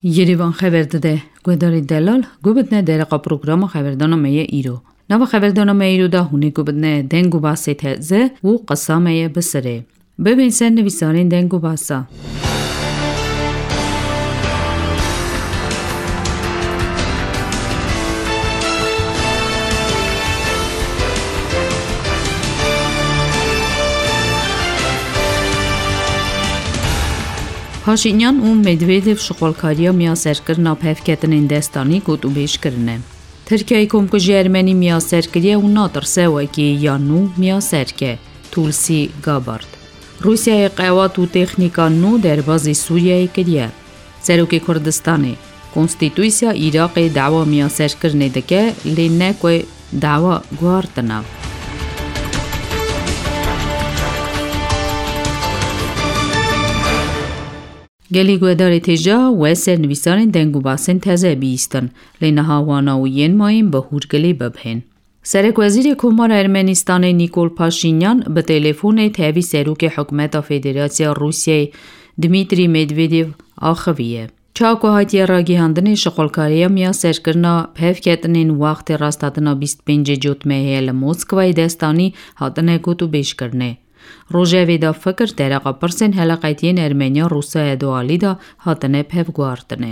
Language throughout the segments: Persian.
Երևան խևերդը գոդարի դելալ գուբտնե դերակա պրոգրամը խևերդանոմ է իրո նավը խևերդանոմ է իրո դա հունի գուբտնե դենգու բասի թեզե ու qasam է բսրե բեբինսեն նվիսարին դենգու բասա Փաշինյան ու Մեդվեդև շղոլքարիա միասեր կրնապ հևկետն ինդեստանի գոտուբեշ կրնե։ Թրկիայի կոմկժի երմենի միասեր կրիա ու նատր սեվակի յանու միասեր կե, թուլսի գաբարդ։ Ռուսիայի qəvat ու տեխնիկանն ու դերբազի Սուրիայի կրիա։ Սերուկի Քուրդստանի, կոնստիտույսիա Իրaqի դավա միասեր կրնե դկե, լիննե կոյ դավա գուարտնա։ Գելի գոդարի թեժա վեսեր նվիսարին դենգու բասեն թեզե բիստն, լենահավանա ու յենմային բհուր գելի բբհեն։ Սերեք վեզիրի կոմար Էրմենիստանի Նիկոլ Փաշինյան բտելեֆոն է թևի սերուկի հոկմետա ֆեդերացիա Ռուսիայի Դմիտրի Մեդվեդև ախվի է։ Չակո հայտյարագի հանդնի շղոլքարիա միասեր կրնա փևկետնին վաղթի ռաստատնա բիստ պենջեջոտ մեհել Մոսկվայի դեստանի հատնե գոտու բեշ կրնե։ Ռոժևիդա ֆկր դերակապրսեն հելակայտին Էրմենիա Ռուսիա դոալիդա հատնե փևգուարտնե։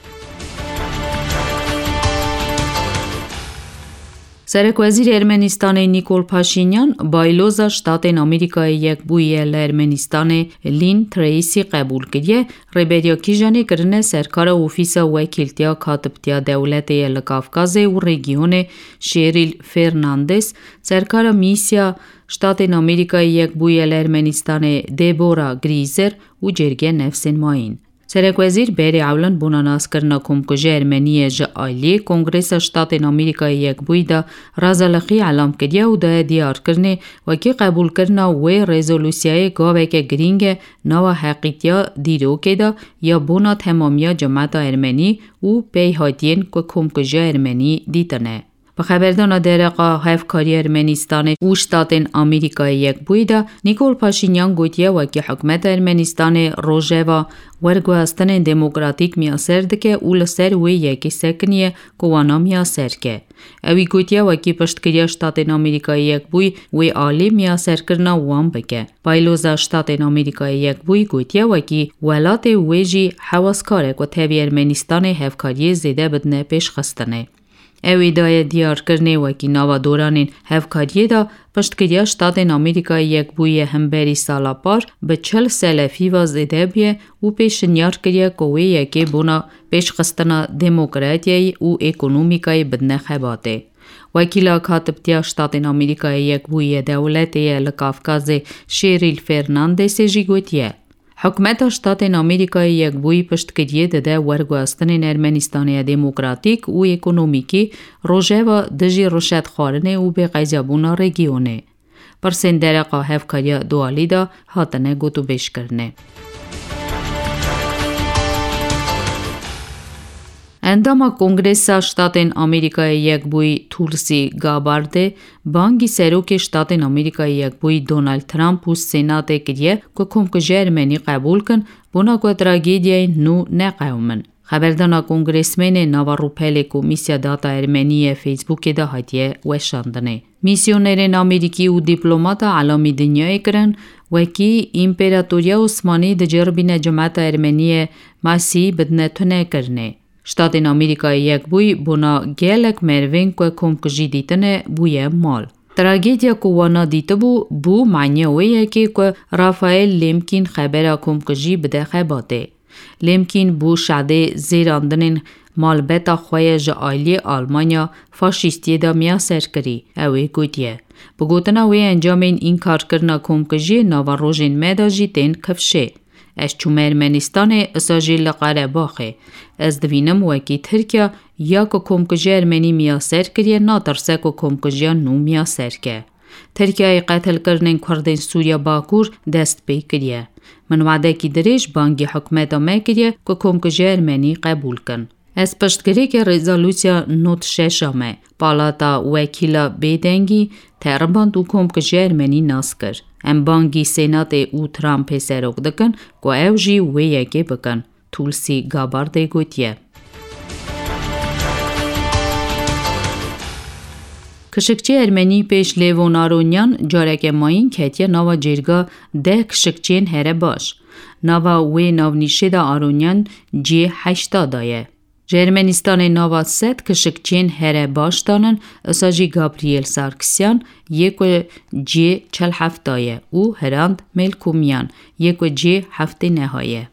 Սերեք վեզիր Էրմենիստանի Նիկոլ Փաշինյան բայլոզա շտատեն Ամերիկայի եկբույել Էրմենիստանի Լին Թրեյսի qəbul կրիե Ռեբերիա Քիժանի կրնե սերքարը օֆիսը վեկիլտիա քատպտիա դեուլետե ել Կավկազե ու ռեգիոնե Շերիլ Ֆերնանդես սերքարը միսիա շտատեն Ամերիկայի եկբույել Էրմենիստանի Դեբորա Գրիզեր ու Ջերգե Նևսենմային Սերեք վեզիր բերի ավլն բունանաս կրնակում կժե Էրմենիե ժ այլի կոնգրեսը շտատեն Ամերիկայի եկբույդա ռազալխի ալամ կրիա ու դա դիար կրնի վակի qəbul կրնա ուե ռեզոլյուսիայի գավեկե գրինգե նավա հակիտյա դիրոկեդա յա բոնա թեմամյա ջամատա Էրմենի ու պեյհատին կոքում կժե Էրմենի դիտնե Բխաբերդոնա դերակա հայվքարի Էրմենիստանի ու շտատեն Ամերիկայի եկբույդա Նիկոլ Փաշինյան գոտիա վակի հոկմետա Էրմենիստանի Ռոժևա Վերգոաստանեն դեմոկրատիկ միասեր դկե ու լսեր ու եկի սեկնիե կովանա միասեր կե Էվի գոտիա վակի պշտկրիա շտատեն Ամերիկայի եկբույ ու ալի միասեր կրնա ուան բկե Բայլոզա շտատեն Ամերիկայի եկբույ գոտիա վակի ուելատե ուեժի հավասկար է կոթևի Էրմենիստանի հևքարի զեդե բդնե պեշ խստնե Էվիդայե դիար կրնե վակի նավադորանին հևքարիեդա պշտկրիա շտատեն Ամերիկայի եկբույե հմբերի սալապար բչել սելեֆիվա զեդեբիե ու պեշնյար կրիա կովե եկե բոնա պեշ խստնա դեմոկրատիայի ու էկոնոմիկայի բդնե խեբատե Վակիլա քատպտիա շտատեն Ամերիկայի եկբույե դեուլետե ել Կավկազե Շերիլ Ֆերնանդեսե ժիգոտիե Հոկմետա շտատեն Ամերիկայի եկբույի պշտկրիե դե Վերգոաստանեն Էրմենիստանի դեմոկրատիկ ու էկոնոմիկի Ռոժևա դժի ռոշատ խարնե ու բեղայզյաբունա ռեգիոնե Պրսեն դերակա հևքարիա դոալիդա հատնե գոտուբեշ կրնե Անդամա կոնգրեսա շտատեն Ամերիկայի եկբույի Թուլսի Գաբարդե բանկի սերոկի շտատեն Ամերիկայի եկբույի Դոնալդ Թրամփ ու սենատե կրիե կոքում կժե Էրմենի qəbul կն բոնակո տրագեդիային նու նեղայումն Խաբերդանա կոնգրեսմենե նավառուփելե կոմիսիա դատա Էրմենիե Facebook-ե դա հայտե ուեշանդնե Միսիոներեն Ամերիկի ու դիպլոմատա ալամի դնյայի կրն վեկի իմպերատորիա Օսմանի դջերբինե ջամատա Էրմենիե մասի բդնե թնե կրնե Շտատեն Ամերիկայի եկբույ բոնա գելեք մերվեն կոքում կժի դիտնե բույե մալ Տրագեդիա կովանա դիտբու բու մանյա ու եկի կո Ռաֆայել Լեմկին խաբերակում կժի բդե խաբատե Լեմկին բու շադե զերանդնեն մալբետա խոյե ժ այլի Ալմանիա ֆաշիստի դա միասեր կրի ավե գոտիե Բգոտնա ու անջամեն ինքար կրնակում կժի նավարոժին մեդաժի տեն քվշե Այս Էրմենիստանը ասաժիլ Ղարաբաղը Այս դվինեմ ուեկի Թուրքիա յակոքում կժի Էրմենի միասեր կրիե նատրսե կոքում կժյան նու միասեր կե Թուրքիայի qatl կրնեն Քուրդեն Սուրիա Բաքուր դեստ պեյ կրիե Մնվադեկի դրեժ բանկի հոկմետա մեկրիե կոքում կժի Էրմենի qəbul կն Այս պշտգրիկը ռեզոլյուցիա նոտ շեշամե պալատա ուեկիլա բեդենգի թերբանդ ու կոմ կժի Էրմենի նասկր Ան բանկի սենատե ու Թրամփե սերոկ դկն կոևժի ու եկե բկն Թուլսի Գաբարդե գոյտե։ Քշկչի Էրմենի պեշ Լևոն Արոնյան ջարակեմային քետյա նավա ջերգա դե քշկչին հերեբաշ։ Նավա ուե նավնիշեդա Արոնյան ջի 80 է։ Ermenistanê nava sed kışıkçên here başdanın ısajî Gabriel Sarkisyan yekwe cê çel heftaye û Herand Melkumyan yekwe cê heftê nehaye.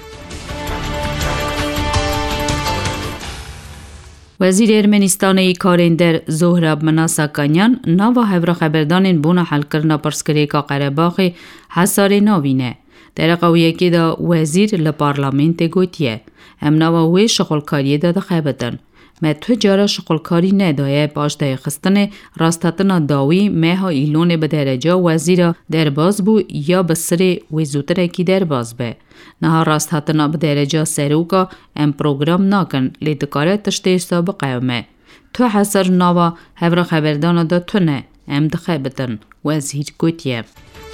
Wezîr Ermenistanê Karênder Zohrab Manasakanyan nava hevraxeberdanên bûna helkirina Pirsgirêka Qerebaxê hesarê navîne. Derexewiyekê de wezîr li parlamentê gotiye. Em nava wê şixulkariyê de dixebitin. Me tu cara şixulkarî nedaye paştayê xistinê rasthatina dawî meha îlonê bi derece wezîra derbas bû ya bi sirê wê zûtirekî derbas be. Niha rasthatina bi dereca seroka em program nakin lê dikare tiştê wisa biqewime. Tu hesar nava hevraxeberdana de tune em dixebitin. Wezîr gotiye.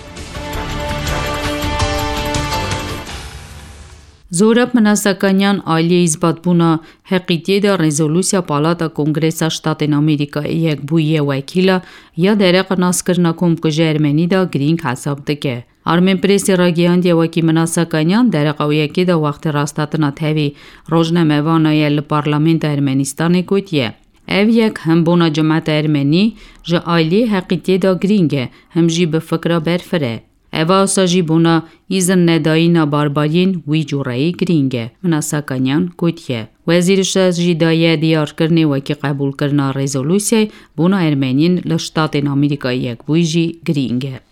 Zohrab Manasakanyan այլիե իզբատբունա հեղիտիեդա ռեզոլյուսիա պալատա կոնգրեսա շտատեն Ամերիկայի եկբույե վայքիլա յա դերեqa նասկրնակում կժե Էրմենիդա գրինք հասավ դկե։ Armen presi Ragiandya Waki Manasakanyan deraqawiyekida waqti rastatina tevi rojnemevanaye li parlamenta Ermenistanê gotiye. Ev yek hem bona cemaata Ermenî ji ailiyê heqîtiyê da girîng e hem jî bi fikra berfir e. Eva sajî bona îzin nedayîna barbariyên wî cureyî girîng e. Manasakanyan gotiye. Wezîrişa jî daye diyarkirinê wekî qebûlkirina rezolûsyayê bona Ermeniyên li Ştatên Amerîkayê Yekbûyî jî girîng e.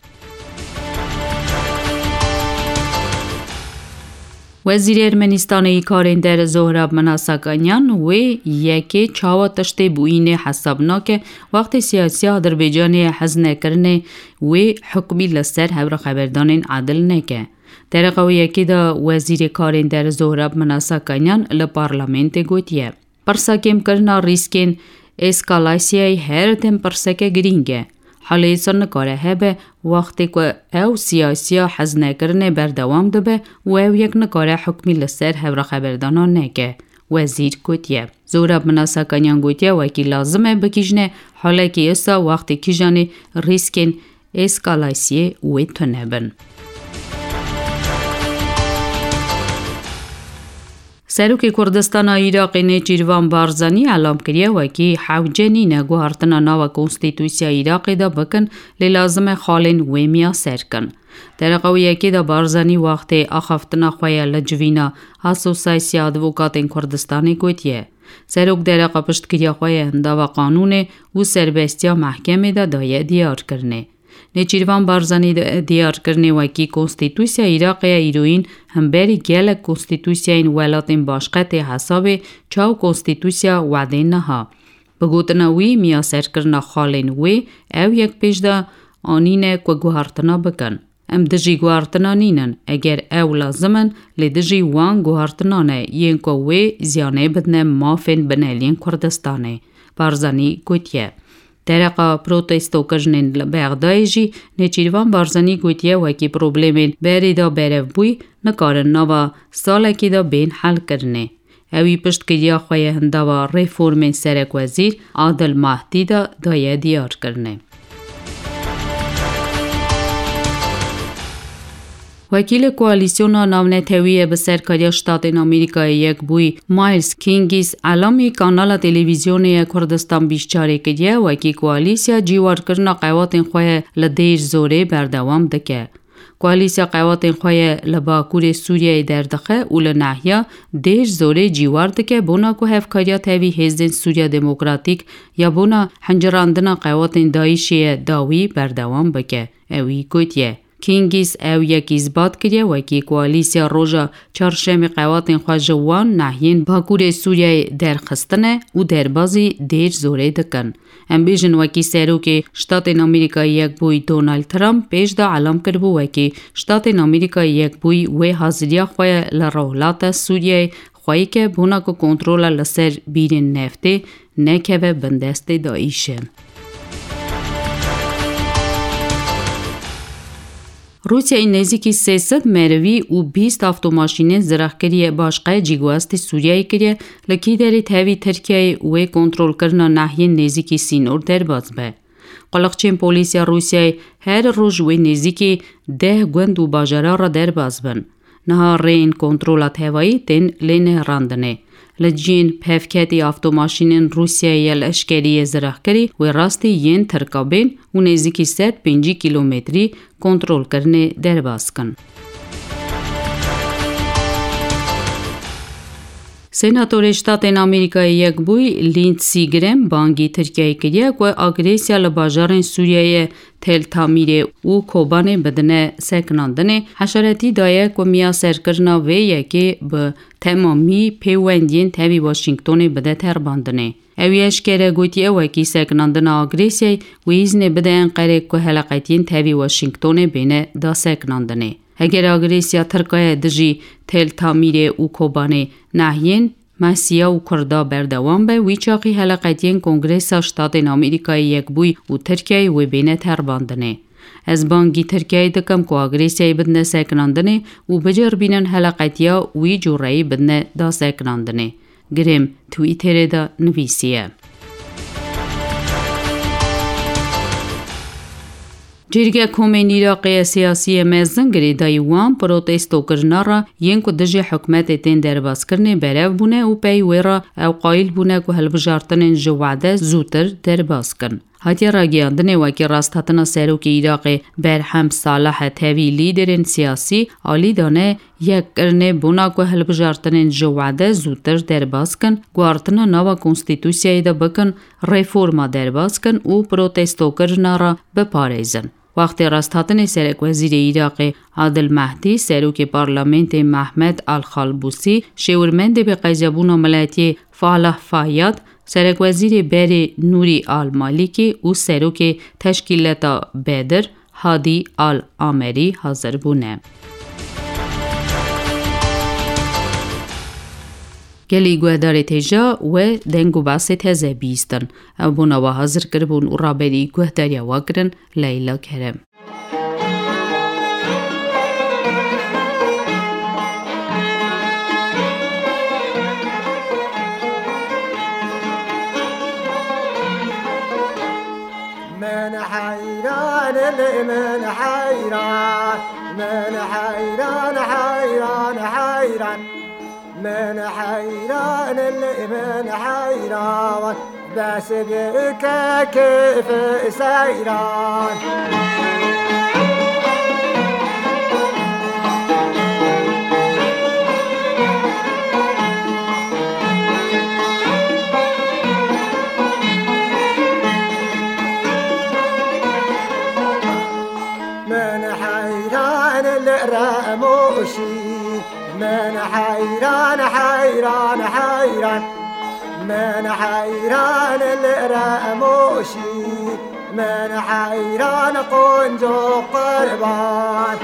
Wezîr Ermenistanê Karênder Zohrab Manasakanyan wê yekê çawa tiştê bûyînê hesabnak e wextê siyasiya Azerbêcanê hez nekirinê wê hukmî li ser hevraxeberdanên adil neke. Derexewiyekê de Wezîrê Karênder Zohrab Manasakanyan li parlamentê gotiye. Pirsakêmkirina rîskên eskalasiyayê her tim pirseke girîng e. Halê sir nikare hebe wextê ku ew siyasiya hez nekirinê berdewam dibe û ew yek nikare hukmî li ser hevraxeberdana neke. Wezîr gotiye. Zohrab Manasakanyan gotiye wekî lazim e bikîjne halekî êsta wextê kîjanê rîskên eskalasiyê wê tune bin. Serokê Kurdistana Iraqê Nêçîrvan Barzanî elam kiriye wekî hewcenîne guhartina nava Konstitûsya Iraqê de bikin lê lazim e xalên wêmiya serkin. Derexewiyekê de Barzanî wextê axaftina xwe ya li civîna Asosiyasya Advokatên Kurdistanê gotiye. Serok dereqa piştkiriya xwe ya hindava qanûnê û serbestiya mehkemê de daye diyarkirinê. Nêçîrvan Barzanî diyarkirinê wekî Konstitûsya Iraqê ya îrowîn hemberî gelek Konstitûsyayên welatên başqetê hesabê çaw Konstitûsya wedê niha. Bi gotina wî miya serkirina xalên wê ew yek pêş de anîne ku guhartina bikin. Em dijî guhartina nînin eger ew lazim in lê dijî wan guhartinan e yên ku wê ziyanê bidine mafên bineliyên Kurdistanê. Barzanî gotiye. Dereqa protestokirnên li Bexdayê jî Nêçîrvan Barzanî gotiye wekî problemên berê da berevbûyî nikarin nava salekê de bên helkirinê. Ewî piştkiriya xwe ya hindava reformên Serokwezîr Adil Mahdî de daye diyarkirinê. Wekîlê koalîsyona navnetewî bi serkariya Ştatên Amerîkayê Yekbûyî Miles Kingis elamê kanala televîzyonê Kurdistan bîşcarê kiriye wekî koalîsya cîwarkirina qewatên xwe ye li Dêr Zorê berdewam dike. Koalîsya qewatên xwe ye li Bakurê Sûriyeyê derdixe û li nehiya Dêr Zorê cîwar dike bona ku hevkariya tevî hêzên Sûriya Demokratîk ya bona hincirandina qewatên Daişê ye dawî berdewam bike. Ewî gotiye. Kingis ew yek îzbat kiriye wekî koalîsya roja çarşemê qewatên xwe ji wan nehiyên Bakurê Sûriyeyê derxistine û derbazî Dêr Zorê dikin. Em bêjin wekî Serokê Ştatên Amerîkayê Yekbûyî Donald Trump pêş de elam kiribû wekî Ştatên Amerîkayê Yekbûyî wê haziriya xwe ye li rewilata Sûriyeyê xweyîke bona ku kontrola li ser bîrên neftê nekeve bin destê Daişê. Ռուսիայի նեզիկի սեսը մերվի ու բիստ ավտոմաշինեն զրահկերի է բաշկայ ջիգուաստի Սուրիայի կրի լքիդերի թևի Թրքիայի ու է կոնտրոլ կրնա նահյեն նեզիկի սինոր դերբաց բե։ Qalaqçên polîsiya Rûsyayê her roj wê nêzîkî 10 gund û bajarara derbas bin. Niha rêyên kontrola tevayî tên lê nehêrandinê. Li ciyên pevketê avtomaşînên Rûsyayê leşkeriyê zirehkirî wê rastî yên Tirkabên û nêzîkî 150 kilometrî kontrolkirinê derbas kin. Սենատորի շտատեն Ամերիկայի եկբույ Լինդսի Գրեմ բանգի Թրքիայի կրյակ ու ագրեսիա լբաժարեն Սուրիայի թել թամիրե ու կոբանե բդնե սեկնանդնե հաշարետի դայակ ու միասեր կրնա վե եկե բ թեմամի պեուենդին թևի Վաշինգտոնի բդե թերբանդնե Էվիեշկերը գույտի էվակի սեկնանդնա ագրեսիայի ու իզնե բդեն qərek ու հելակայտին թևի Վաշինգտոնի բենե դա սեկնանդնե Eğer agresiya Türkiye diji tel tamire u kobane nahyen Masiya u Kurda berdevam be wiçaqi helaqetiyen Kongresa Ştatên Amerikayê yekbûy û Tirkiyeyê wê bêne terbandinê. Ez bangî Tirkiyeyê dikim ku agresiyayê bidine seknandinê û bicirbînin helaqetiya wî cureyî bidine da seknandinê. Girêm Twitterê de nivîsiye. Ջիրգե կոմեն Իրaqի սիասի մեզն գրեդայի ուան պրոտեստո կրնարը ենկու դժի հուկմետ էտեն դերբաս կրնի բերև բունե ու պեյ ուերա əv qayil բունե կու հլբժարտնեն ժվադե զուտր դերբաս կրն։ Հատյարագյան դնեվակի ռաստատնա սերուկի Իրaqի Բերհամ Սալահը թևի լիդերեն սիասի ալի դանե եկ կրնե բունա կու հլբժարտնեն ժվադե զուտր դերբաս կն գուարտնա նավա կոնստիտուսիայի դա բկն ռեֆորմա դերբաս կն ու պրոտեստո կրնարը բպարեզն։ Vaqti rastatın serek veziri Iraqi Adil Mahdi seruki parlamenti Mahmed Al-Khalbusi şeurmende be qayzabuna malati Falah Fayyad serek veziri Beri Nuri Al-Maliki u seruki teşkilata Bedr Hadi Al-Ameri hazır bune. Geli guedare teja ve dengu base teze bistın. Buna ve hazır kırbun uraberi guedariya vakrin Leyla Kerem. من حيران من حيران من حيران حيران حيران من حيران من حيران بس بك كيف سيران من حيران الرموشي من حيران حيران حيران من حيران الرموشي من حيران قنجو قربان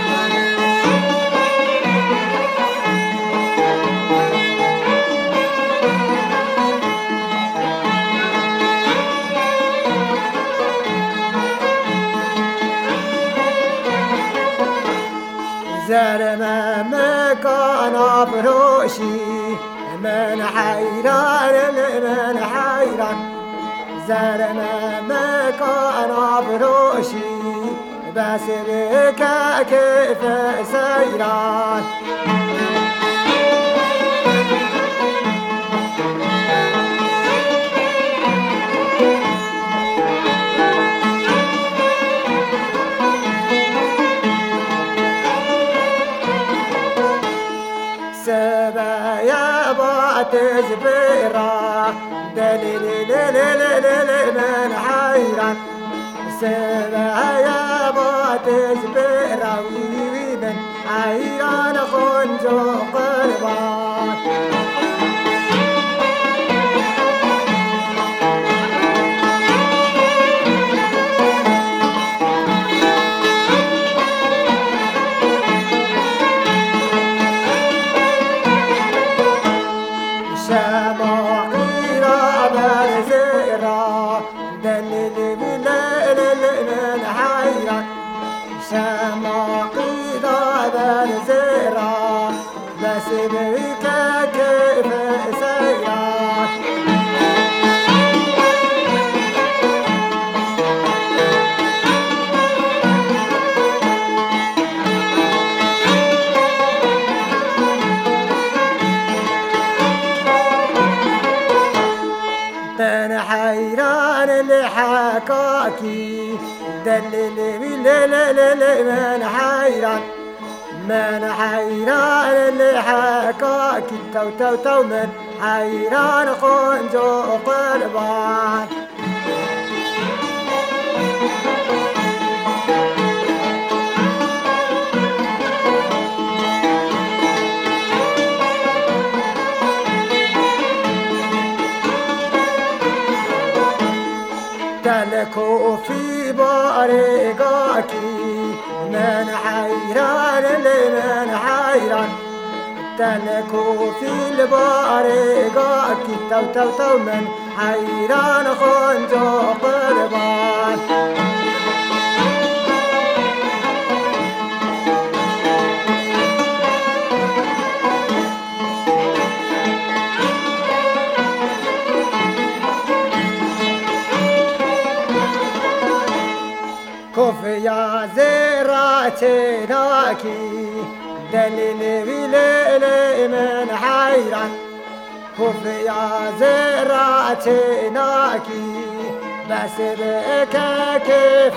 زرما مكان بروشي من حيران من حيران زرما مكان بروشي بس بك كيف سيران سبايا باتزبيرا دليل من حيران سبايا باتزبيرا ويبن حيران خنجو قربان Sama حیران زیرا بسیبی که کیف سیران من حيران لحكاكي دللي من حيران من حيران لحكاكي تو تو تو من حيران خنجو قربان تلكو في بارقاكي من حيران لمن حيران تلكو في البارقاكي تو تو تو من حيران خنجو قربان كوفيا زراتناكي دليلي بليلي من حيران كوفيا زراتناكي بس بك كيف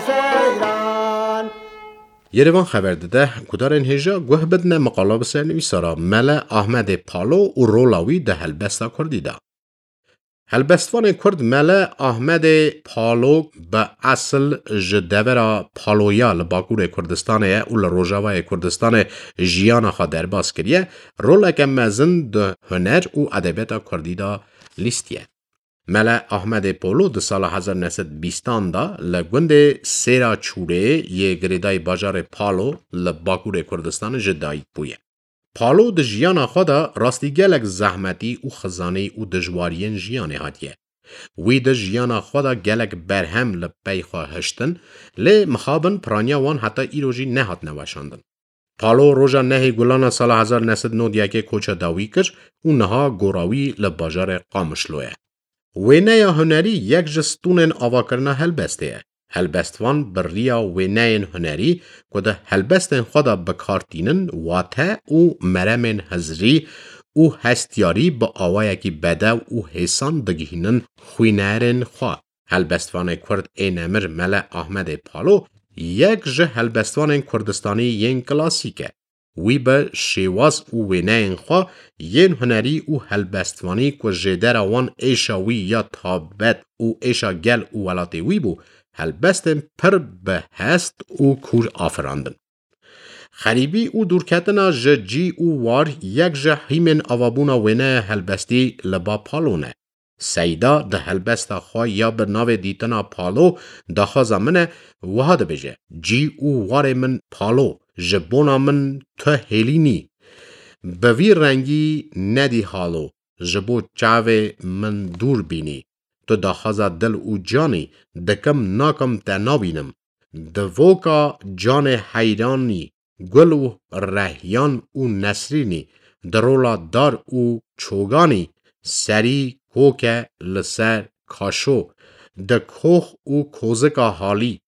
سيران یروان خبر داده کدارن هجا گوه بدن مقاله بسر نویسارا مله احمد پالو و رولاوی ده هلبستا کردی ده. هلبستوان کرد مله احمد پالو به اصل جدورا پالویا لباکور کردستان و لروجاوای کردستان جیانا خوا درباز کریه رولک مزن ده هنر و ادبیات کردی ده لیستیه. مله احمد پالو ده سال 1920 دا لگوند سیرا چوره یه گریدای باجار پالو لباکور کردستان جدایی بویه. پالو د جیانا خدا راستی گلک زحمتی و خزانه و دجوارین جیانه هاتیه. وی د جیانا خدا گلک برهم لپی خواه هشتن لی مخابن پرانیا وان حتی ایروژی نهات نوشاندن. پالو روژا نهی گلانا سال 1991 کوچه داوی کش و نها گوراوی لباجار قامشلوه. وینه هنری یک جستونن آوا کرنا هلبسته. هلبستوان بریا وینین هنری که ده هلبستن خدا بکارتینن واته و مرمن هزری و هستیاری با آوایی که بده و حسان دگهینن خوینرن خواه. هلبستوان کرد اینمر مله احمد پالو یک جه هلبستوان کردستانی ین کلاسیکه. وی به شیواز و وینین خواه ین هنری و هلبستوانی که جدر وان ایشاوی یا تابت و ایشا گل و ولاتی وی بو هلبستن پر به هست و کور آفراندن. خریبی و دورکتنا جی و وار یک جه هیمن آوابونا وینه هلبستی لبا پالونه. سیدا ده هلبستا خواه یا به ناو دیتنا پالو داخوا زمنه وحاده بجه. جی و وار من پالو جبونا من ته هلینی. بوی رنگی ندی حالو جبو چاوه من دور بینی. تو داخازا دل و جانی دکم ناکم تنابینم دوکا جان حیرانی گل و رهیان و نسرینی درولا دار و چوگانی سری کوک لسر کاشو دکوخ و کوزکا حالی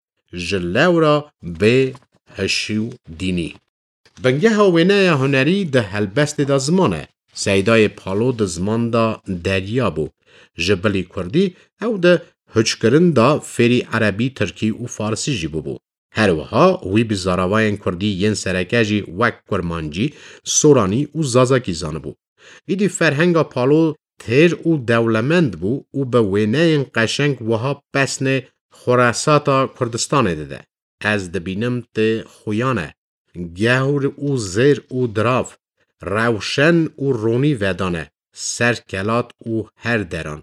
جلورا به هشیو دینی بنگه هاوینه هنری ده هلبست دا زمانه سیدای پالو ده زمان دا دریا بو جبلی کردی او ده هجکرن دا فری عربی ترکی و فارسی جی بو. هر وها وی بزاراواین کردی ین سرکجی وک کرمانجی سورانی و زازاکی زانه بو. ایدی فرهنگا پالو تیر و دولمند بو و به وینه قشنگ وها پسن خراساتا کردستان دیده. از دبینم ته خویانه گهور و زیر و دراف روشن و رونی ودانه سرکلات و هر دران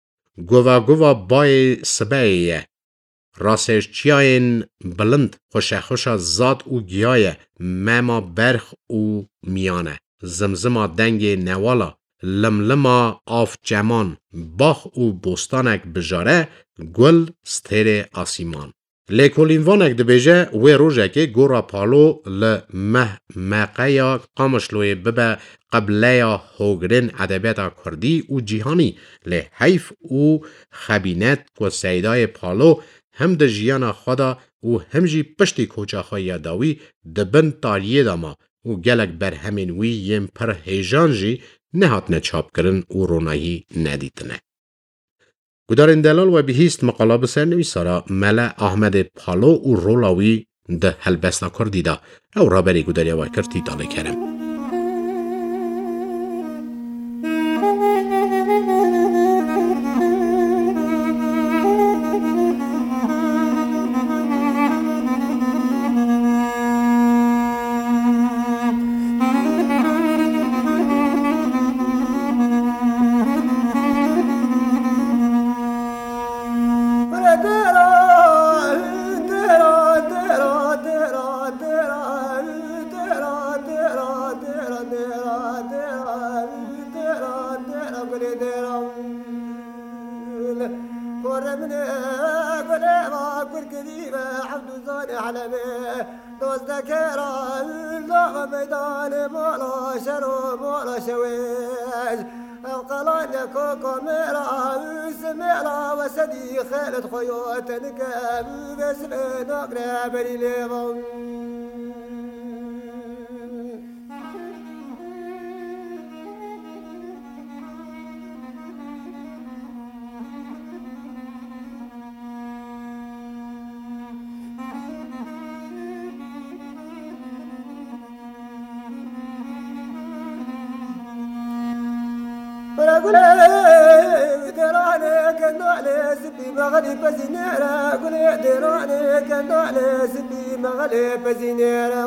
گوا بای سبایه راسش چیاین بلند خوشه زاد و گیایه مما برخ و میانه زمزما دنگ نوالا لملما آف جمان باخ و بستانک بجاره گل ستر آسیمان لیکولین وانک دبیجه و روژه که گورا پالو لمحمقه قامشلوی ببه قبله هوگرین ادبیات کردی و جیهانی لحیف و خبینت و سیدای پالو هم ده جیانا خدا و هم جی پشتی کوچاخای داوی دبن تاریه داما و گلک بر همین وی یم پر هیجان جی نهاتنه چاپ کرن و رونایی ندیتنه. گدارن دلال و بهیست مقاله بسر نویسارا ملا احمد پالو و رولاوی ده هلبستا کردی دا او را بری گداری وای کرتی داله کرم. خالد خيوتنك بسم نقرا بري ليضم مغلي بزينيرا قولي ديراني كنو على سبي مغلي بزينيرا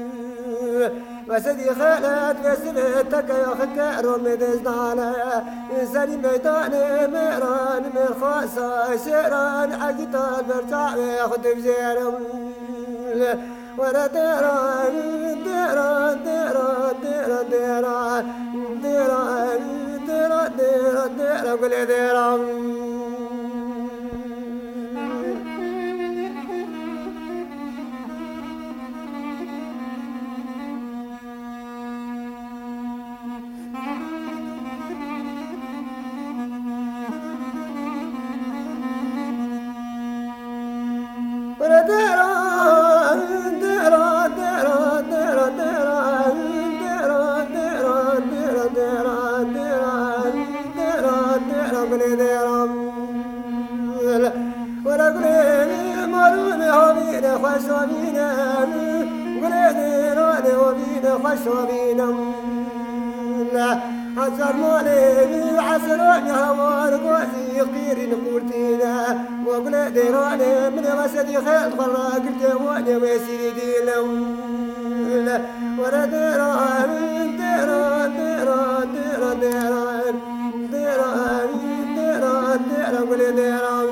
وسدي خالد وسبتك يا خكر ومدزدانا انساني ميداني ميران من خاصة شيران عقيتا برجع وياخد بزيرا ورا ديران ديران ديران ديران ديران ديران ديران ديران ديران قولي ديران حسر مالي عسراني هوار قوزي قيري نقولتينا وقل ديراني من غسدي خيل خراق الجواني ويسيري ديلم ورا ديران ديران ديران ديران ديران ديران ديران ديران قل ديران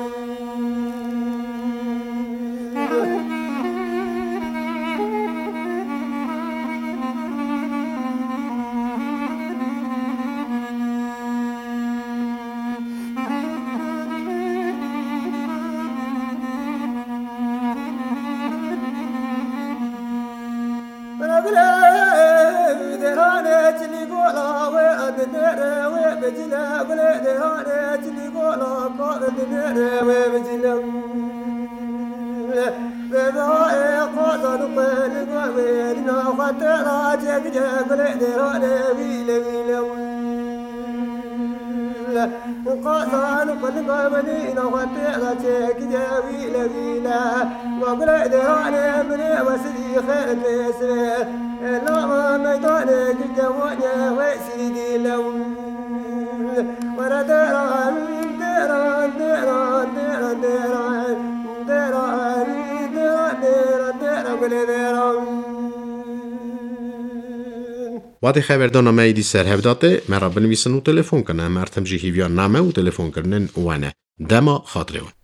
قاطان قل قابلين وطيرة كجاوي لبينا وقل دراني من وسدي خير بيسر لا ميدانك الجواني وسيدي لون ورا دران دران دران دران دران دران دران دران دران قل دران وقتی خبردارنامه ایدی سر هفداته مرا بنویسن و تلفن کنن مرتم جی هیویان نامه و تلفن کنن وانه دما خاطره